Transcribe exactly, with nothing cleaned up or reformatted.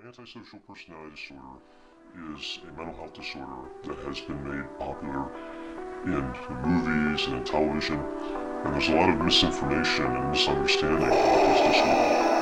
Antisocial personality disorder is a mental health disorder that has been made popular in movies and in television, and there's a lot of misinformation and misunderstanding about this disorder.